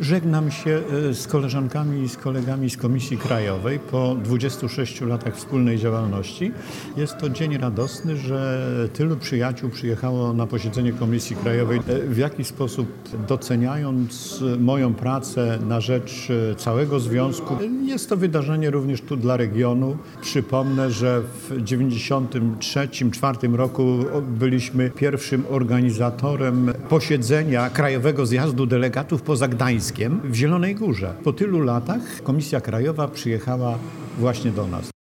Żegnam się z koleżankami i z kolegami z Komisji Krajowej po 26 latach wspólnej działalności. Jest to dzień radosny, że tylu przyjaciół przyjechało na posiedzenie Komisji Krajowej. W jaki sposób doceniając moją pracę na rzecz całego związku. Jest to wydarzenie również tu dla regionu. Przypomnę, że w 1993-1994 roku byliśmy pierwszym organizatorem posiedzenia Krajowego Zjazdu Delegatów poza Gdańskiem w Zielonej Górze. Po tylu latach Komisja Krajowa przyjechała właśnie do nas.